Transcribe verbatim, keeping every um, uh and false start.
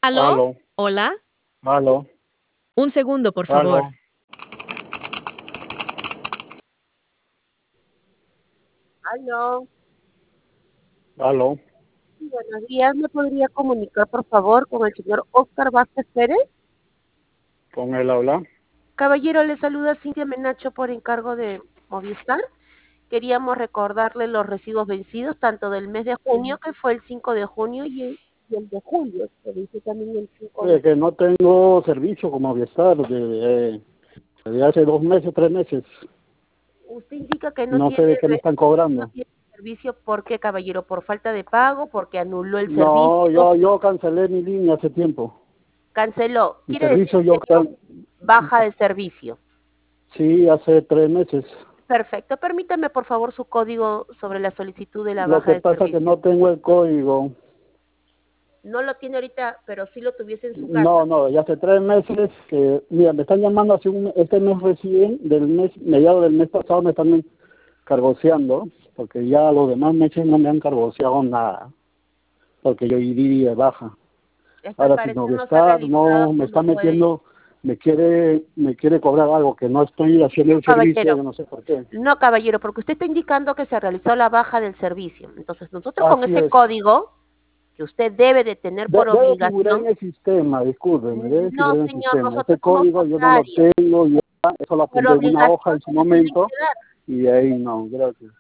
¿Aló? Aló, ¿Hola? aló, Un segundo, por favor. aló, Aló, aló, sí, buenos días. ¿Me podría comunicar, por favor, con el señor Óscar Vázquez Pérez? con él habla. Caballero, le saluda Cintia Menacho por encargo de Movistar. Queríamos recordarle los recibos vencidos, tanto del mes de junio, que fue el cinco de junio, y el, y el de julio, que venció también el cinco de Oye, que no tengo servicio como Aviastar de, eh, de hace dos meses, tres meses. Usted indica que no No sé tiene, de qué me re- están no cobrando. tiene servicio. ¿Por qué, caballero? ¿Por falta de pago? ¿Porque anuló el No, servicio? yo yo cancelé mi línea hace tiempo. ¿Canceló? Mi Quiere decir servicio que yo dio can... baja de servicio. sí, hace tres meses. Perfecto. Permítame, por favor, su código sobre la solicitud de la Lo baja que de pasa es que servicio. no tengo el código. No lo tiene ahorita, pero sí lo tuviese en su No, casa. no, ya hace tres meses que, mira, me están llamando hace un, este mes recién, del mes, mediado del mes pasado me están cargoseando, porque ya los demás meses no me han cargoseado nada, porque yo iría de baja. Esta Ahora si reparación no se ha Movistar realizado, no me pues está no puede. metiendo, me quiere, me quiere cobrar algo que no estoy haciendo No, el servicio, caballero. yo no sé por qué. No, caballero, porque usted está indicando que se realizó la baja del servicio. Entonces, nosotros con Así ese es. código que usted debe de tener De- por debe figurar obligación. en el sistema, discúlpeme, debe No, figurar en el señor, sistema. Ese nosotros somos código yo no lo contrarios. tengo, ya, eso lo Por apunté en una hoja obligación en su se lo tienen momento, que dar. y de ahí no, gracias.